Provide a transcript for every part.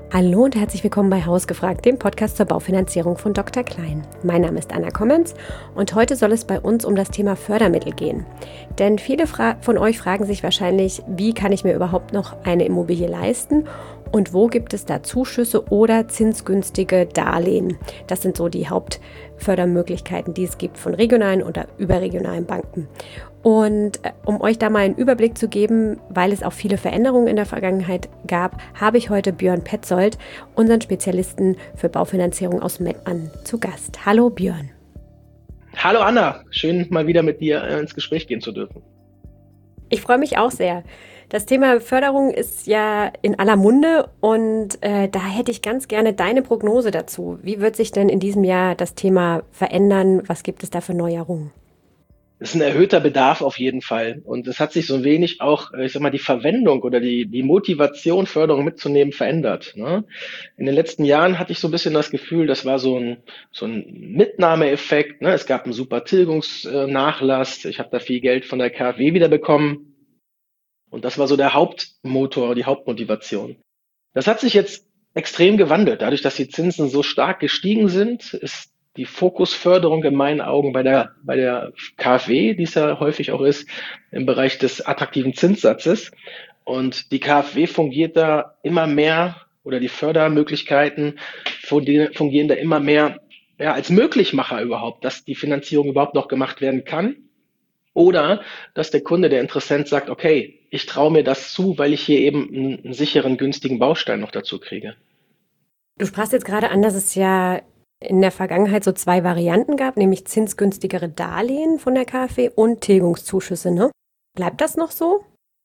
Hallo und herzlich willkommen bei Hausgefragt, dem Podcast zur Baufinanzierung von Dr. Klein. Mein Name ist Anna Kommens und heute soll es bei uns um das Thema Fördermittel gehen. Denn viele von euch fragen sich wahrscheinlich, wie kann ich mir überhaupt noch eine Immobilie leisten und wo gibt es da Zuschüsse oder zinsgünstige Darlehen? Das sind so die Hauptfördermöglichkeiten, die es gibt von regionalen oder überregionalen Banken. Und um euch da mal einen Überblick zu geben, weil es auch viele Veränderungen in der Vergangenheit gab, habe ich heute Björn Petzold, unseren Spezialisten für Baufinanzierung aus Mettmann, zu Gast. Hallo Björn. Hallo Anna, schön mal wieder mit dir ins Gespräch gehen zu dürfen. Ich freue mich auch sehr. Das Thema Förderung ist ja in aller Munde und da hätte ich ganz gerne deine Prognose dazu. Wie wird sich denn in diesem Jahr das Thema verändern? Was gibt es da für Neuerungen? Es ist ein erhöhter Bedarf auf jeden Fall. Und es hat sich so ein wenig auch, die Verwendung oder die Motivation, Förderung mitzunehmen, verändert. Ne? In den letzten Jahren hatte ich so ein bisschen das Gefühl, das war so ein Mitnahmeeffekt. Ne? Es gab einen super Tilgungsnachlass. Ich habe da viel Geld von der KfW wiederbekommen. Und das war so der Hauptmotor, die Hauptmotivation. Das hat sich jetzt extrem gewandelt. Dadurch, dass die Zinsen so stark gestiegen sind, ist die Fokusförderung in meinen Augen bei der KfW, die es ja häufig auch ist, im Bereich des attraktiven Zinssatzes. Und die KfW fungiert da immer mehr oder die Fördermöglichkeiten fungieren da immer mehr als Möglichmacher überhaupt, dass die Finanzierung überhaupt noch gemacht werden kann. Oder dass der Kunde, der Interessent sagt, okay, ich traue mir das zu, weil ich hier eben einen sicheren, günstigen Baustein noch dazu kriege. Du sprachst jetzt gerade an, dass es ja in der Vergangenheit so zwei Varianten gab, nämlich zinsgünstigere Darlehen von der KfW und Tilgungszuschüsse, ne? Bleibt das noch so?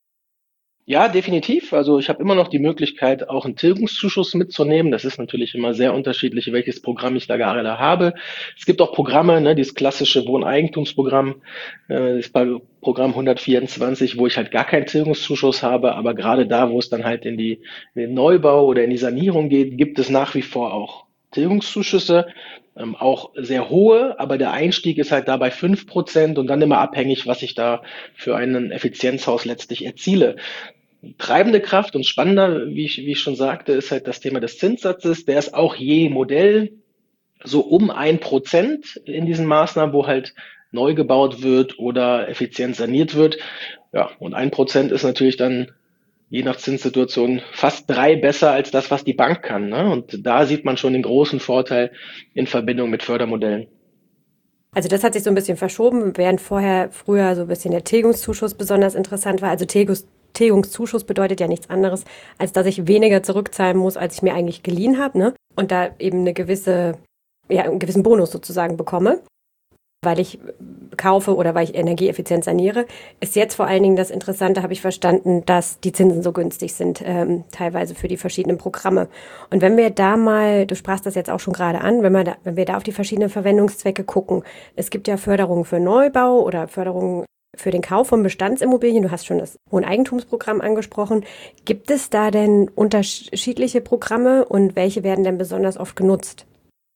Ja, definitiv. Also ich habe immer noch die Möglichkeit, auch einen Tilgungszuschuss mitzunehmen. Das ist natürlich immer sehr unterschiedlich, welches Programm ich da gerade habe. Es gibt auch Programme, ne, dieses klassische Wohneigentumsprogramm, das Programm 124, wo ich halt gar keinen Tilgungszuschuss habe. Aber gerade da, wo es dann halt in den Neubau oder in die Sanierung geht, gibt es nach wie vor auch Tilgungszuschüsse, auch sehr hohe, aber der Einstieg ist halt dabei 5% und dann immer abhängig, was ich da für einen Effizienzhaus letztlich erziele. Treibende Kraft und spannender, wie ich schon sagte, ist halt das Thema des Zinssatzes. Der ist auch je Modell so um 1% in diesen Maßnahmen, wo halt neu gebaut wird oder effizient saniert wird. Ja, und 1% ist natürlich dann je nach Zinssituation fast 3 besser als das, was die Bank kann. Ne? Und da sieht man schon den großen Vorteil in Verbindung mit Fördermodellen. Also das hat sich so ein bisschen verschoben, während früher so ein bisschen der Tilgungszuschuss besonders interessant war. Also Tilgungszuschuss bedeutet ja nichts anderes, als dass ich weniger zurückzahlen muss, als ich mir eigentlich geliehen habe, ne? Und da eben einen gewissen Bonus sozusagen bekomme, weil ich kaufe oder weil ich energieeffizient saniere. Ist jetzt vor allen Dingen das Interessante, habe ich verstanden, dass die Zinsen so günstig sind, teilweise für die verschiedenen Programme. Und wenn wir da mal, du sprachst das jetzt auch schon gerade an, wenn wir da auf die verschiedenen Verwendungszwecke gucken, es gibt ja Förderungen für Neubau oder Förderungen für den Kauf von Bestandsimmobilien. Du hast schon das Wohneigentumsprogramm angesprochen. Gibt es da denn unterschiedliche Programme und welche werden denn besonders oft genutzt?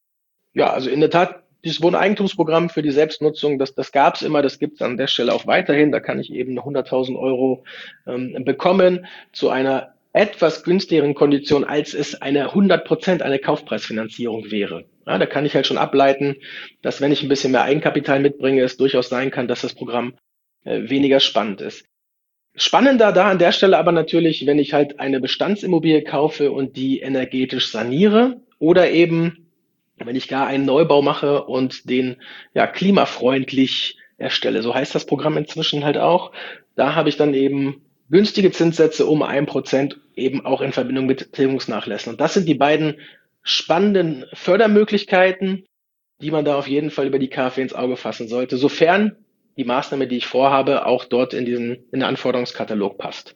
Ja, also in der Tat, dieses Wohneigentumsprogramm für die Selbstnutzung, das gab es immer, das gibt es an der Stelle auch weiterhin. Da kann ich eben 100.000 Euro bekommen zu einer etwas günstigeren Kondition, als es eine 100% eine Kaufpreisfinanzierung wäre. Ja, da kann ich halt schon ableiten, dass wenn ich ein bisschen mehr Eigenkapital mitbringe, es durchaus sein kann, dass das Programm weniger spannend ist. Spannender da an der Stelle aber natürlich, wenn ich halt eine Bestandsimmobilie kaufe und die energetisch saniere oder eben wenn ich gar einen Neubau mache und den klimafreundlich erstelle. So heißt das Programm inzwischen halt auch. Da habe ich dann eben günstige Zinssätze um 1% eben auch in Verbindung mit Tilgungsnachlässen. Und das sind die beiden spannenden Fördermöglichkeiten, die man da auf jeden Fall über die KfW ins Auge fassen sollte, sofern die Maßnahme, die ich vorhabe, auch dort in den Anforderungskatalog passt.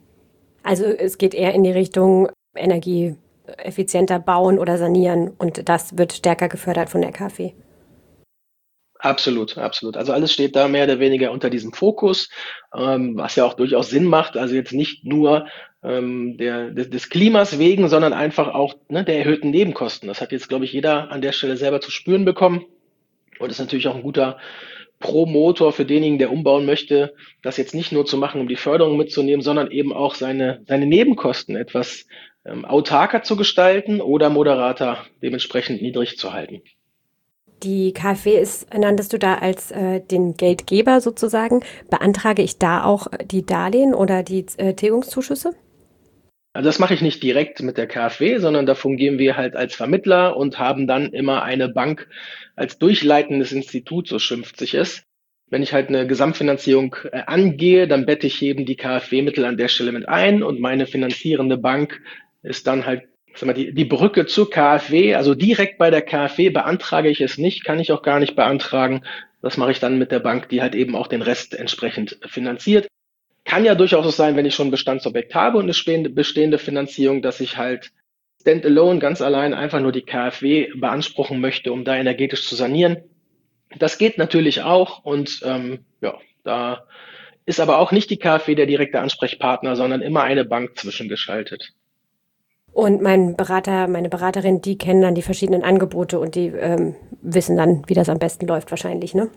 Also es geht eher in die Richtung energieeffizienter bauen oder sanieren und das wird stärker gefördert von der KfW. Absolut, absolut. Also alles steht da mehr oder weniger unter diesem Fokus, was ja auch durchaus Sinn macht. Also jetzt nicht nur des Klimas wegen, sondern einfach auch der erhöhten Nebenkosten. Das hat jetzt, glaube ich, jeder an der Stelle selber zu spüren bekommen und ist natürlich auch ein guter Pro-Motor für denjenigen, der umbauen möchte, das jetzt nicht nur zu machen, um die Förderung mitzunehmen, sondern eben auch seine Nebenkosten etwas autarker zu gestalten oder moderater dementsprechend niedrig zu halten. Die KfW nanntest du da als den Geldgeber sozusagen. Beantrage ich da auch die Darlehen oder die Tilgungszuschüsse? Also das mache ich nicht direkt mit der KfW, sondern da fungieren wir halt als Vermittler und haben dann immer eine Bank als durchleitendes Institut, so schimpft sich es. Wenn ich halt eine Gesamtfinanzierung angehe, dann bette ich eben die KfW-Mittel an der Stelle mit ein und meine finanzierende Bank ist dann halt, sag mal, die Brücke zur KfW. Also direkt bei der KfW beantrage ich es nicht, kann ich auch gar nicht beantragen. Das mache ich dann mit der Bank, die halt eben auch den Rest entsprechend finanziert. Kann ja durchaus so sein, wenn ich schon ein Bestandsobjekt habe und eine bestehende Finanzierung, dass ich halt standalone, ganz allein einfach nur die KfW beanspruchen möchte, um da energetisch zu sanieren. Das geht natürlich auch und ja, da ist aber auch nicht die KfW der direkte Ansprechpartner, sondern immer eine Bank zwischengeschaltet. Und mein Berater, meine Beraterin, die kennen dann die verschiedenen Angebote und die wissen dann, wie das am besten läuft wahrscheinlich, ne?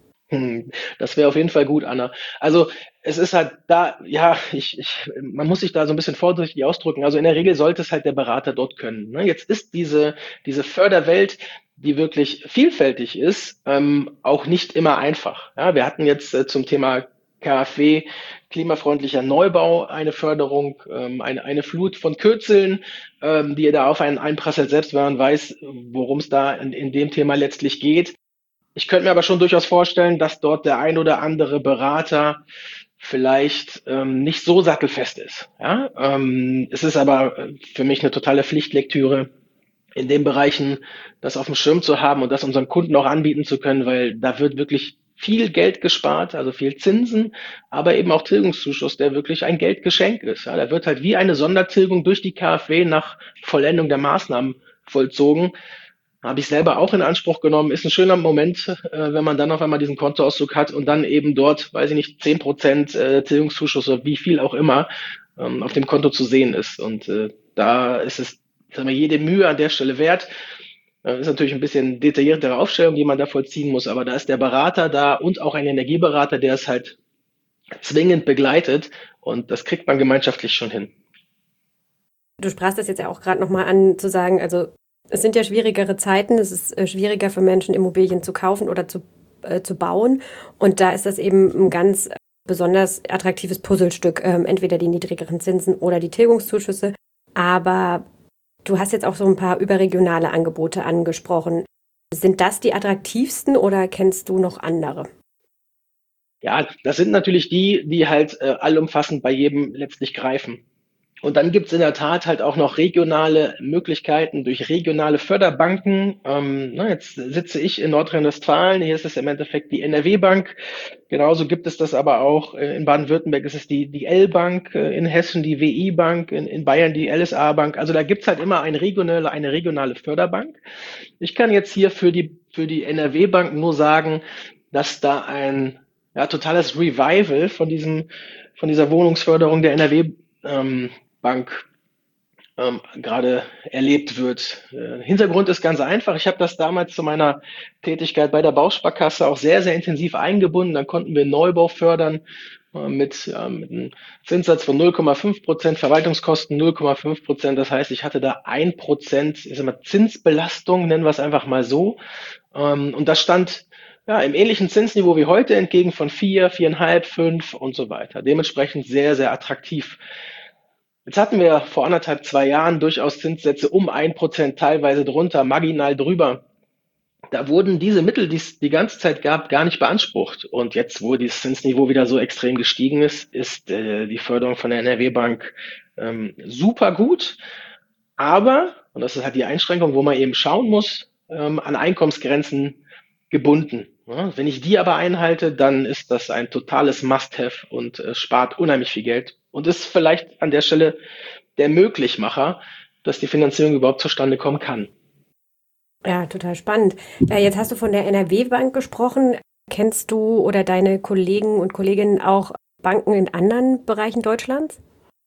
Das wäre auf jeden Fall gut, Anna. Also es ist halt da, ja, man muss sich da so ein bisschen vorsichtig ausdrücken. Also in der Regel sollte es halt der Berater dort können. Ne? Jetzt ist diese Förderwelt, die wirklich vielfältig ist, auch nicht immer einfach. Ja, wir hatten jetzt zum Thema KfW, klimafreundlicher Neubau, eine Förderung, eine Flut von Kürzeln, die da auf einen einprasselt, selbst wenn man weiß, worum es da in dem Thema letztlich geht. Ich könnte mir aber schon durchaus vorstellen, dass dort der ein oder andere Berater vielleicht nicht so sattelfest ist. Ja? Es ist aber für mich eine totale Pflichtlektüre, in den Bereichen das auf dem Schirm zu haben und das unseren Kunden auch anbieten zu können, weil da wird wirklich viel Geld gespart, also viel Zinsen, aber eben auch Tilgungszuschuss, der wirklich ein Geldgeschenk ist. Ja, da wird halt wie eine Sondertilgung durch die KfW nach Vollendung der Maßnahmen vollzogen. Habe ich selber auch in Anspruch genommen. Ist ein schöner Moment, wenn man dann auf einmal diesen Kontoauszug hat und dann eben dort, weiß ich nicht, 10% Tilgungszuschuss oder wie viel auch immer auf dem Konto zu sehen ist. Und da ist es, sagen wir, jede Mühe an der Stelle wert. Ist natürlich ein bisschen detailliertere Aufstellung, die man da vollziehen muss, aber da ist der Berater da und auch ein Energieberater, der es halt zwingend begleitet und das kriegt man gemeinschaftlich schon hin. Du sprachst das jetzt ja auch gerade nochmal an, zu sagen, also es sind ja schwierigere Zeiten, es ist schwieriger für Menschen, Immobilien zu kaufen oder zu bauen. Und da ist das eben ein ganz besonders attraktives Puzzlestück, entweder die niedrigeren Zinsen oder die Tilgungszuschüsse. Aber du hast jetzt auch so ein paar überregionale Angebote angesprochen. Sind das die attraktivsten oder kennst du noch andere? Ja, das sind natürlich die halt allumfassend bei jedem letztlich greifen. Und dann gibt's in der Tat halt auch noch regionale Möglichkeiten durch regionale Förderbanken. Jetzt sitze ich in Nordrhein-Westfalen, hier ist es im Endeffekt die NRW-Bank. Genauso gibt es das aber auch in Baden-Württemberg ist es die L-Bank, in Hessen die WI-Bank, in Bayern die LSA-Bank. Also da gibt's halt immer eine regionale Förderbank. Ich kann jetzt hier für die NRW-Bank nur sagen, dass da ein totales Revival von dieser Wohnungsförderung der NRW Bank gerade erlebt wird. Hintergrund ist ganz einfach. Ich habe das damals zu meiner Tätigkeit bei der Bausparkasse auch sehr, sehr intensiv eingebunden. Dann konnten wir Neubau fördern mit einem Zinssatz von 0,5%, Verwaltungskosten 0,5%. Das heißt, ich hatte da 1%, ich sag mal, Zinsbelastung, nennen wir es einfach mal so. Und das stand ja im ähnlichen Zinsniveau wie heute entgegen von 4, 4,5, 5 und so weiter. Dementsprechend sehr, sehr attraktiv. Jetzt hatten wir vor 1,5, 2 Jahren durchaus Zinssätze um 1%, teilweise drunter, marginal drüber. Da wurden diese Mittel, die es die ganze Zeit gab, gar nicht beansprucht. Und jetzt, wo dieses Zinsniveau wieder so extrem gestiegen ist die Förderung von der NRW-Bank super gut. Aber, und das ist halt die Einschränkung, wo man eben schauen muss, an Einkommensgrenzen gebunden. Ja, wenn ich die aber einhalte, dann ist das ein totales Must-have und spart unheimlich viel Geld und ist vielleicht an der Stelle der Möglichmacher, dass die Finanzierung überhaupt zustande kommen kann. Ja, total spannend. Jetzt hast du von der NRW-Bank gesprochen. Kennst du oder deine Kollegen und Kolleginnen auch Banken in anderen Bereichen Deutschlands?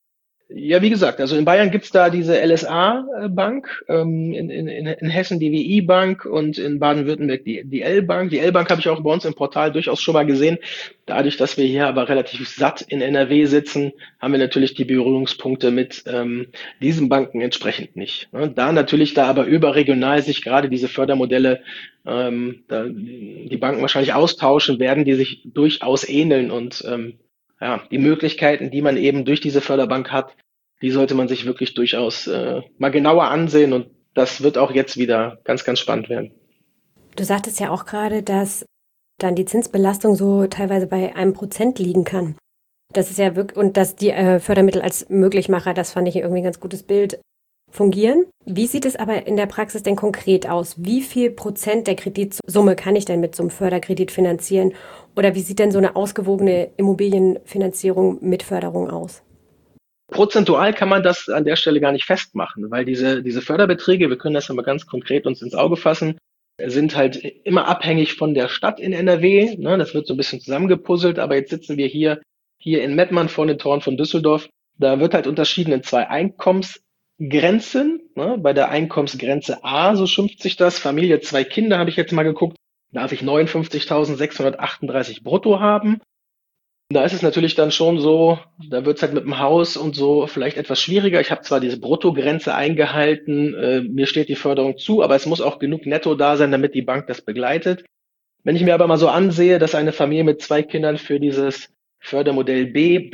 Ja, wie gesagt, also in Bayern gibt's da diese LSA-Bank, in Hessen die WI-Bank und in Baden-Württemberg die L-Bank. Die L-Bank habe ich auch bei uns im Portal durchaus schon mal gesehen. Dadurch, dass wir hier aber relativ satt in NRW sitzen, haben wir natürlich die Berührungspunkte mit diesen Banken entsprechend nicht. Ne? Da natürlich da aber überregional sich gerade diese Fördermodelle da die Banken wahrscheinlich austauschen werden, die sich durchaus ähneln und ja, die Möglichkeiten, die man eben durch diese Förderbank hat, die sollte man sich wirklich durchaus mal genauer ansehen und das wird auch jetzt wieder ganz, ganz spannend werden. Du sagtest ja auch gerade, dass dann die Zinsbelastung so teilweise bei 1% liegen kann. Das ist ja wirklich, und dass die Fördermittel als Möglichmacher, das fand ich irgendwie ein ganz gutes Bild, fungieren. Wie sieht es aber in der Praxis denn konkret aus? Wie viel Prozent der Kreditsumme kann ich denn mit so einem Förderkredit finanzieren? Oder wie sieht denn so eine ausgewogene Immobilienfinanzierung mit Förderung aus? Prozentual kann man das an der Stelle gar nicht festmachen, weil diese Förderbeträge, wir können das ja mal ganz konkret uns ins Auge fassen, sind halt immer abhängig von der Stadt in NRW. Ne? Das wird so ein bisschen zusammengepuzzelt, aber jetzt sitzen wir hier in Mettmann vor den Toren von Düsseldorf. Da wird halt unterschieden in zwei Einkommensgrenzen. Ne? Bei der Einkommensgrenze A, so schimpft sich das, Familie, zwei Kinder, habe ich jetzt mal geguckt, darf ich 59.638 brutto haben. Da ist es natürlich dann schon so, da wird es halt mit dem Haus und so vielleicht etwas schwieriger. Ich habe zwar diese Bruttogrenze eingehalten, mir steht die Förderung zu, aber es muss auch genug Netto da sein, damit die Bank das begleitet. Wenn ich mir aber mal so ansehe, dass eine Familie mit zwei Kindern für dieses Fördermodell B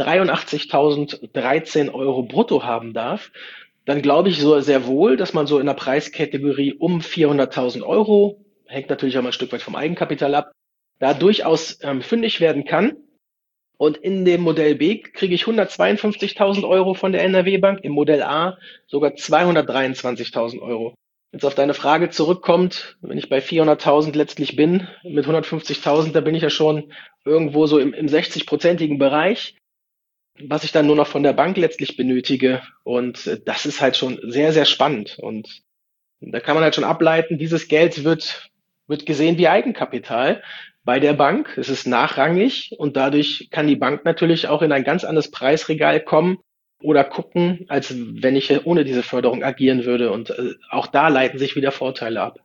83.013 Euro brutto haben darf, dann glaube ich so sehr wohl, dass man so in der Preiskategorie um 400.000 Euro, hängt natürlich auch mal ein Stück weit vom Eigenkapital ab, da durchaus fündig werden kann. Und in dem Modell B kriege ich 152.000 Euro von der NRW-Bank, im Modell A sogar 223.000 Euro. Jetzt auf deine Frage zurückkommt, wenn ich bei 400.000 letztlich bin, mit 150.000, da bin ich ja schon irgendwo so im 60-prozentigen Bereich, was ich dann nur noch von der Bank letztlich benötige. Und das ist halt schon sehr, sehr spannend. Und da kann man halt schon ableiten, dieses Geld wird gesehen wie Eigenkapital bei der Bank. Es ist nachrangig und dadurch kann die Bank natürlich auch in ein ganz anderes Preisregal kommen oder gucken, als wenn ich ohne diese Förderung agieren würde. Und auch da leiten sich wieder Vorteile ab.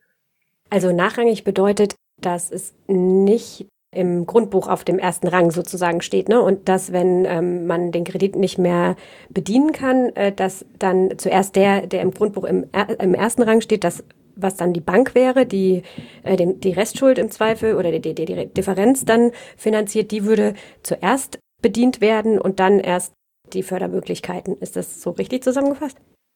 Also nachrangig bedeutet, dass es nicht im Grundbuch auf dem ersten Rang sozusagen steht, ne? Und dass, wenn man den Kredit nicht mehr bedienen kann, dass dann zuerst der im Grundbuch im ersten Rang steht, das, was dann die Bank wäre, die Restschuld im Zweifel oder die Differenz dann finanziert, die würde zuerst bedient werden und dann erst die Fördermöglichkeiten. Ist das so richtig zusammengefasst?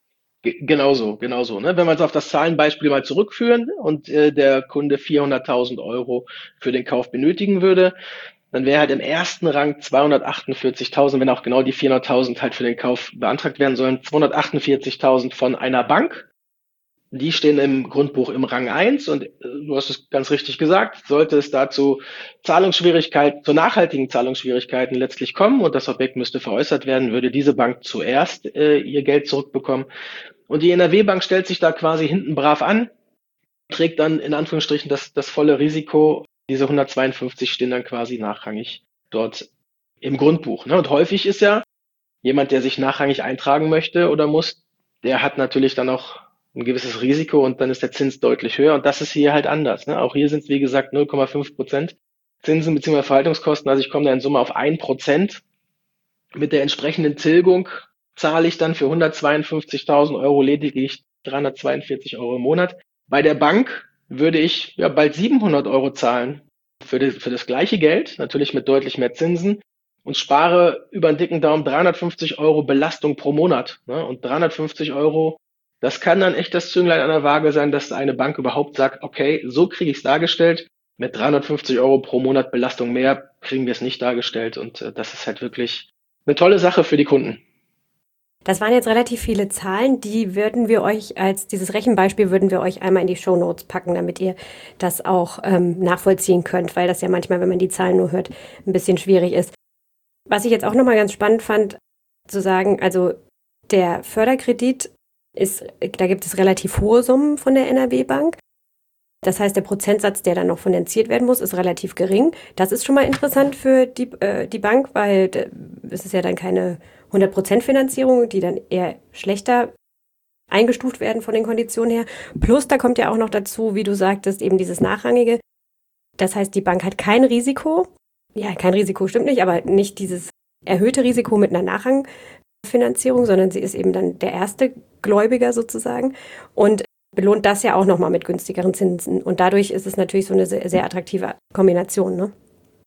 Genauso, genauso. Ne? Wenn wir uns auf das Zahlenbeispiel mal zurückführen und der Kunde 400.000 Euro für den Kauf benötigen würde, dann wäre halt im ersten Rang 248.000, wenn auch genau die 400.000 halt für den Kauf beantragt werden sollen, 248.000 von einer Bank. Die stehen im Grundbuch im Rang 1 und du hast es ganz richtig gesagt, sollte es dazu Zahlungsschwierigkeiten, zu nachhaltigen Zahlungsschwierigkeiten letztlich kommen und das Objekt müsste veräußert werden, würde diese Bank zuerst ihr Geld zurückbekommen. Und die NRW-Bank stellt sich da quasi hinten brav an, trägt dann in Anführungsstrichen das volle Risiko. Diese 152 stehen dann quasi nachrangig dort im Grundbuch. Ne? Und häufig ist ja jemand, der sich nachrangig eintragen möchte oder muss, der hat natürlich dann auch ein gewisses Risiko und dann ist der Zins deutlich höher. Und das ist hier halt anders. Ne? Auch hier sind es, wie gesagt, 0,5% Zinsen bzw. Verwaltungskosten. Also ich komme da in Summe auf 1%. Mit der entsprechenden Tilgung zahle ich dann für 152.000 Euro lediglich 342 Euro im Monat. Bei der Bank würde ich ja bald 700 Euro zahlen für das gleiche Geld, natürlich mit deutlich mehr Zinsen und spare über einen dicken Daumen 350 Euro Belastung pro Monat. Ne? Und 350 Euro, das kann dann echt das Zünglein an der Waage sein, dass eine Bank überhaupt sagt, okay, so kriege ich es dargestellt. Mit 350 Euro pro Monat Belastung mehr kriegen wir es nicht dargestellt. Und das ist halt wirklich eine tolle Sache für die Kunden. Das waren jetzt relativ viele Zahlen, die würden wir euch dieses Rechenbeispiel würden wir euch einmal in die Shownotes packen, damit ihr das auch nachvollziehen könnt, weil das ja manchmal, wenn man die Zahlen nur hört, ein bisschen schwierig ist. Was ich jetzt auch nochmal ganz spannend fand, zu sagen, also der Förderkredit da gibt es relativ hohe Summen von der NRW-Bank. Das heißt, der Prozentsatz, der dann noch finanziert werden muss, ist relativ gering. Das ist schon mal interessant für die Bank, weil es ist ja dann keine 100% Finanzierung, die dann eher schlechter eingestuft werden von den Konditionen her. Plus, da kommt ja auch noch dazu, wie du sagtest, eben dieses Nachrangige. Das heißt, die Bank hat kein Risiko. Ja, kein Risiko stimmt nicht, aber nicht dieses erhöhte Risiko mit einer Nachrangfinanzierung, sondern sie ist eben dann der erste Gläubiger sozusagen und belohnt das ja auch nochmal mit günstigeren Zinsen. Und dadurch ist es natürlich so eine sehr, sehr attraktive Kombination, ne?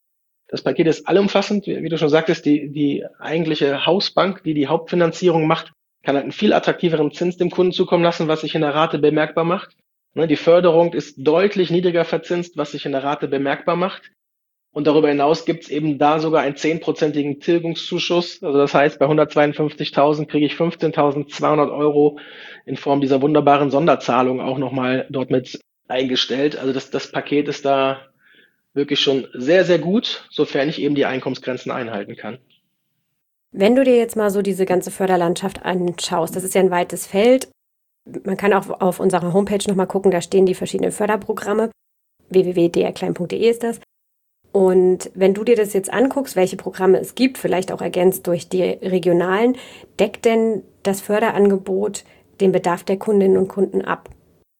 Das Paket ist allumfassend, wie du schon sagtest, die eigentliche Hausbank, die die Hauptfinanzierung macht, kann halt einen viel attraktiveren Zins dem Kunden zukommen lassen, was sich in der Rate bemerkbar macht. Die Förderung ist deutlich niedriger verzinst, was sich in der Rate bemerkbar macht. Und darüber hinaus gibt es eben da sogar einen 10%igen Tilgungszuschuss. Also das heißt, bei 152.000 kriege ich 15.200 Euro in Form dieser wunderbaren Sonderzahlung auch nochmal dort mit eingestellt. Also das Paket ist da wirklich schon sehr, sehr gut, sofern ich eben die Einkommensgrenzen einhalten kann. Wenn du dir jetzt mal so diese ganze Förderlandschaft anschaust, das ist ja ein weites Feld. Man kann auch auf unserer Homepage nochmal gucken, da stehen die verschiedenen Förderprogramme. www.drklein.de ist das. Und wenn du dir das jetzt anguckst, welche Programme es gibt, vielleicht auch ergänzt durch die regionalen, deckt denn das Förderangebot den Bedarf der Kundinnen und Kunden ab?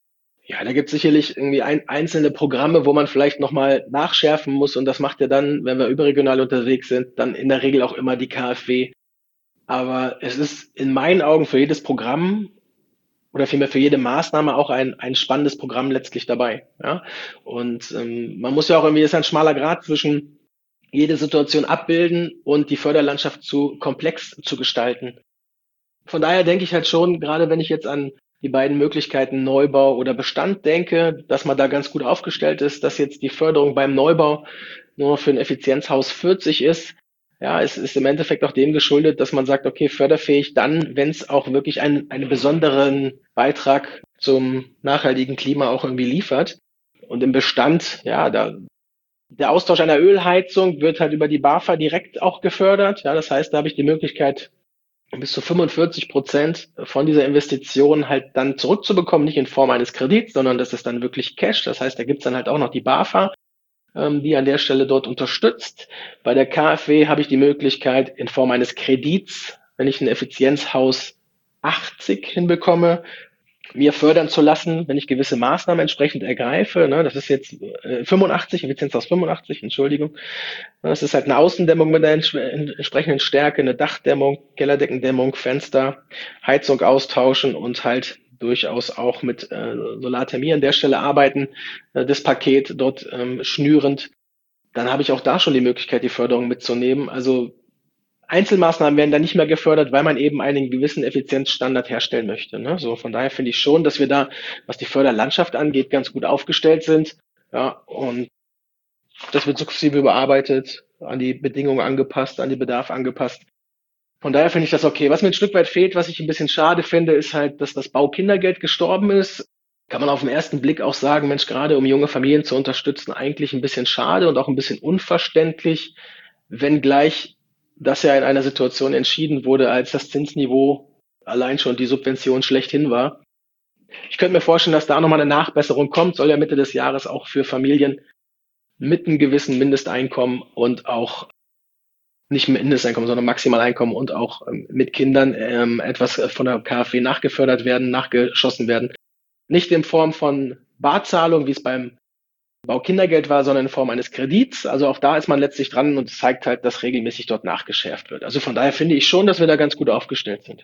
Ja, da gibt es sicherlich irgendwie einzelne Programme, wo man vielleicht nochmal nachschärfen muss. Und das macht ja dann, wenn wir überregional unterwegs sind, dann in der Regel auch immer die KfW. Aber es ist in meinen Augen für jedes Programm oder vielmehr für jede Maßnahme auch ein spannendes Programm letztlich dabei. Ja? Und man muss ja auch irgendwie, das ist ein schmaler Grat zwischen jede Situation abbilden und die Förderlandschaft zu komplex zu gestalten. Von daher denke ich halt schon, gerade wenn ich jetzt an die beiden Möglichkeiten Neubau oder Bestand denke, dass man da ganz gut aufgestellt ist, dass jetzt die Förderung beim Neubau nur für ein Effizienzhaus 40 ist. Ja, es ist im Endeffekt auch dem geschuldet, dass man sagt, okay, förderfähig dann, wenn es auch wirklich einen besonderen Beitrag zum nachhaltigen Klima auch irgendwie liefert. Und im Bestand, ja, der Austausch einer Ölheizung wird halt über die BAFA direkt auch gefördert. Ja, das heißt, da habe ich die Möglichkeit, bis zu 45% von dieser Investition halt dann zurückzubekommen, nicht in Form eines Kredits, sondern das ist dann wirklich Cash. Das heißt, da gibt's dann halt auch noch die BAFA, die an der Stelle dort unterstützt. Bei der KfW habe ich die Möglichkeit, in Form eines Kredits, wenn ich ein Effizienzhaus 80 hinbekomme, mir fördern zu lassen, wenn ich gewisse Maßnahmen entsprechend ergreife. Das ist jetzt 85, Effizienzhaus 85, Entschuldigung. Das ist halt eine Außendämmung mit der entsprechenden Stärke, eine Dachdämmung, Kellerdeckendämmung, Fenster, Heizung austauschen und halt durchaus auch mit Solarthermie an der Stelle arbeiten, das Paket dort schnürend. Dann habe ich auch da schon die Möglichkeit, die Förderung mitzunehmen. Also Einzelmaßnahmen werden da nicht mehr gefördert, weil man eben einen gewissen Effizienzstandard herstellen möchte. Ne? So, von daher finde ich schon, dass wir da, was die Förderlandschaft angeht, ganz gut aufgestellt sind. Ja, und das wird sukzessive überarbeitet, an die Bedingungen angepasst, an den Bedarf angepasst. Von daher finde ich das okay. Was mir ein Stück weit fehlt, was ich ein bisschen schade finde, ist halt, dass das Baukindergeld gestorben ist. Kann man auf den ersten Blick auch sagen, Mensch, gerade um junge Familien zu unterstützen, eigentlich ein bisschen schade und auch ein bisschen unverständlich, wenngleich das ja in einer Situation entschieden wurde, als das Zinsniveau allein schon die Subvention schlechthin war. Ich könnte mir vorstellen, dass da nochmal eine Nachbesserung kommt, soll ja Mitte des Jahres auch für Familien mit einem gewissen Mindesteinkommen und auch nicht Mindesteinkommen, sondern Maximaleinkommen und auch mit Kindern etwas von der KfW nachgefördert werden, nachgeschossen werden. Nicht in Form von Barzahlung, wie es beim Baukindergeld war, sondern in Form eines Kredits. Also auch da ist man letztlich dran und zeigt halt, dass regelmäßig dort nachgeschärft wird. Also von daher finde ich schon, dass wir da ganz gut aufgestellt sind.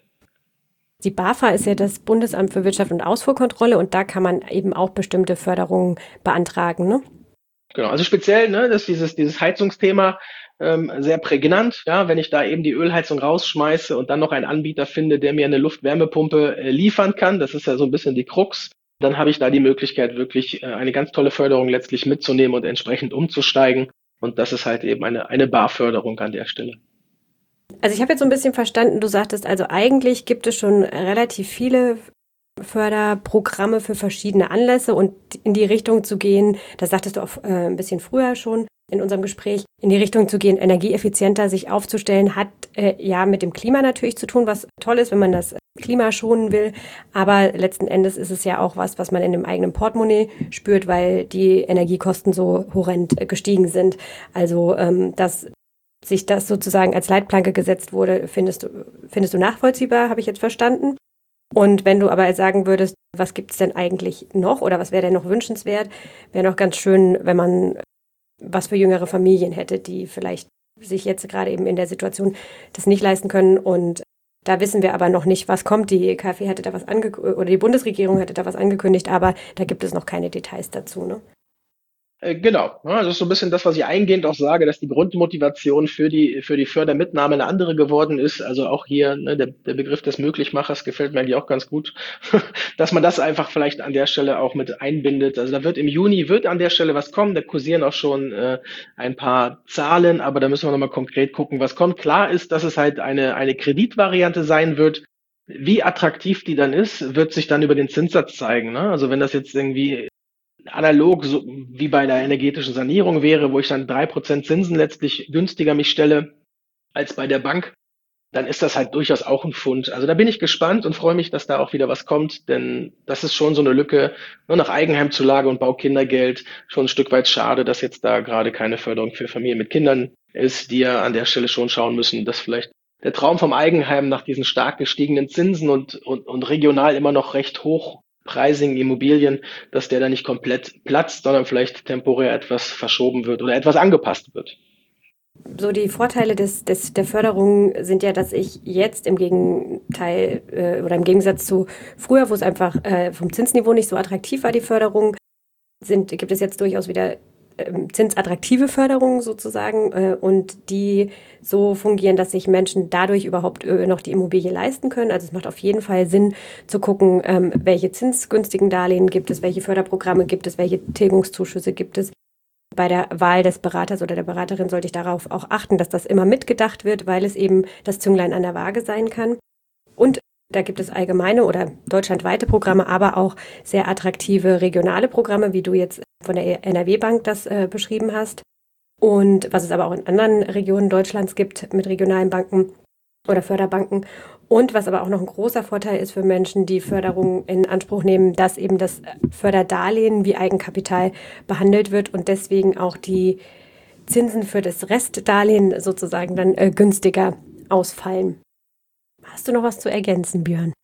Die BAFA ist ja das Bundesamt für Wirtschaft und Ausfuhrkontrolle und da kann man eben auch bestimmte Förderungen beantragen, ne? Genau, also speziell, das ist dieses Heizungsthema sehr prägnant. Ja, wenn ich da eben die Ölheizung rausschmeiße und dann noch einen Anbieter finde, der mir eine Luftwärmepumpe liefern kann, das ist ja so ein bisschen die Krux, dann habe ich da die Möglichkeit, wirklich eine ganz tolle Förderung letztlich mitzunehmen und entsprechend umzusteigen. Und das ist halt eben eine Barförderung an der Stelle. Also ich habe jetzt so ein bisschen verstanden, du sagtest, also eigentlich gibt es schon relativ viele Förderprogramme für verschiedene Anlässe und in die Richtung zu gehen, das sagtest du auch ein bisschen früher schon, in unserem Gespräch, in die Richtung zu gehen, energieeffizienter sich aufzustellen, hat ja mit dem Klima natürlich zu tun, was toll ist, wenn man das Klima schonen will. Aber letzten Endes ist es ja auch was man in dem eigenen Portemonnaie spürt, weil die Energiekosten so horrend gestiegen sind. Also, dass sich das sozusagen als Leitplanke gesetzt wurde, findest du nachvollziehbar, habe ich jetzt verstanden. Und wenn du aber sagen würdest, was gibt es denn eigentlich noch oder was wäre denn noch wünschenswert, wäre noch ganz schön, wenn man was für jüngere Familien hätte, die vielleicht sich jetzt gerade eben in der Situation das nicht leisten können. Und da wissen wir aber noch nicht, was kommt. Die KfW hätte da was oder die Bundesregierung hätte da was angekündigt, aber da gibt es noch keine Details dazu, ne? Genau. Ja, das ist so ein bisschen das, was ich eingehend auch sage, dass die Grundmotivation für die Fördermitnahme eine andere geworden ist. Also auch hier, ne, der Begriff des Möglichmachers gefällt mir eigentlich auch ganz gut, dass man das einfach vielleicht an der Stelle auch mit einbindet. Also da wird im Juni an der Stelle was kommen. Da kursieren auch schon ein paar Zahlen, aber da müssen wir nochmal konkret gucken, was kommt. Klar ist, dass es halt eine Kreditvariante sein wird. Wie attraktiv die dann ist, wird sich dann über den Zinssatz zeigen. Ne? Also wenn das jetzt irgendwie analog so wie bei der energetischen Sanierung wäre, wo ich dann 3% Zinsen letztlich günstiger mich stelle als bei der Bank, dann ist das halt durchaus auch ein Fund. Also da bin ich gespannt und freue mich, dass da auch wieder was kommt, denn das ist schon so eine Lücke, nur nach Eigenheimzulage und Baukindergeld, schon ein Stück weit schade, dass jetzt da gerade keine Förderung für Familien mit Kindern ist, die ja an der Stelle schon schauen müssen, dass vielleicht der Traum vom Eigenheim nach diesen stark gestiegenen Zinsen und regional immer noch recht hochpreisigen Immobilien, dass der da nicht komplett platzt, sondern vielleicht temporär etwas verschoben wird oder etwas angepasst wird. So die Vorteile der Förderung sind ja, dass ich jetzt im Gegenteil oder im Gegensatz zu früher, wo es einfach vom Zinsniveau nicht so attraktiv war, die Förderung, gibt es jetzt durchaus wieder zinsattraktive Förderungen sozusagen und die so fungieren, dass sich Menschen dadurch überhaupt noch die Immobilie leisten können. Also es macht auf jeden Fall Sinn zu gucken, welche zinsgünstigen Darlehen gibt es, welche Förderprogramme gibt es, welche Tilgungszuschüsse gibt es. Bei der Wahl des Beraters oder der Beraterin sollte ich darauf auch achten, dass das immer mitgedacht wird, weil es eben das Zünglein an der Waage sein kann. Und da gibt es allgemeine oder deutschlandweite Programme, aber auch sehr attraktive regionale Programme, wie du jetzt von der NRW-Bank das beschrieben hast. Und was es aber auch in anderen Regionen Deutschlands gibt mit regionalen Banken oder Förderbanken. Und was aber auch noch ein großer Vorteil ist für Menschen, die Förderung in Anspruch nehmen, dass eben das Förderdarlehen wie Eigenkapital behandelt wird und deswegen auch die Zinsen für das Restdarlehen sozusagen dann günstiger ausfallen. Hast du noch was zu ergänzen, Björn?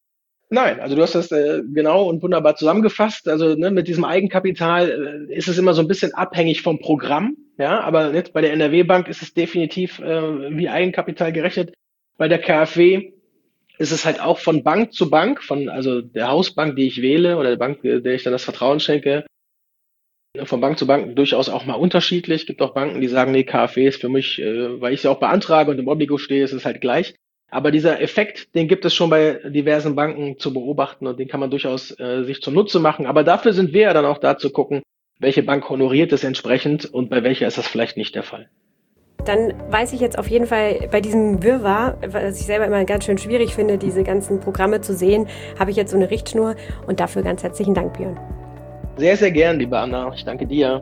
Nein, also du hast das genau und wunderbar zusammengefasst. Also mit diesem Eigenkapital ist es immer so ein bisschen abhängig vom Programm. Ja, aber jetzt bei der NRW-Bank ist es definitiv wie Eigenkapital gerechnet. Bei der KfW ist es halt auch von Bank zu Bank, also der Hausbank, die ich wähle oder der Bank, der ich dann das Vertrauen schenke, von Bank zu Bank durchaus auch mal unterschiedlich. Es gibt auch Banken, die sagen, nee, KfW ist für mich, weil ich sie auch beantrage und im Obligo stehe, ist es halt gleich. Aber dieser Effekt, den gibt es schon bei diversen Banken zu beobachten und den kann man durchaus sich zunutze machen. Aber dafür sind wir ja dann auch da zu gucken, welche Bank honoriert es entsprechend und bei welcher ist das vielleicht nicht der Fall. Dann weiß ich jetzt auf jeden Fall bei diesem Wirrwarr, was ich selber immer ganz schön schwierig finde, diese ganzen Programme zu sehen, habe ich jetzt so eine Richtschnur und dafür ganz herzlichen Dank, Björn. Sehr, sehr gern, liebe Anna. Ich danke dir.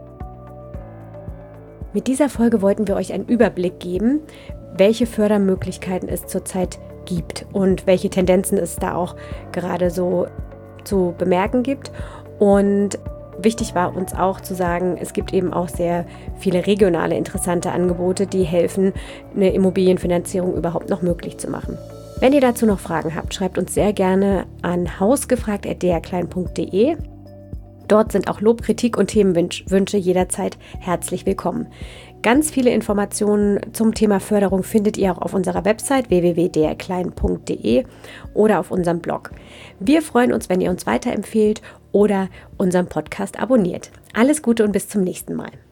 Mit dieser Folge wollten wir euch einen Überblick geben, welche Fördermöglichkeiten es zurzeit gibt und welche Tendenzen es da auch gerade so zu bemerken gibt. Und wichtig war uns auch zu sagen, es gibt eben auch sehr viele regionale interessante Angebote, die helfen, eine Immobilienfinanzierung überhaupt noch möglich zu machen. Wenn ihr dazu noch Fragen habt, schreibt uns sehr gerne an hausgefragt@drklein.de. Dort sind auch Lob, Kritik und Themenwünsche jederzeit herzlich willkommen. Ganz viele Informationen zum Thema Förderung findet ihr auch auf unserer Website www.drklein.de oder auf unserem Blog. Wir freuen uns, wenn ihr uns weiterempfehlt oder unseren Podcast abonniert. Alles Gute und bis zum nächsten Mal.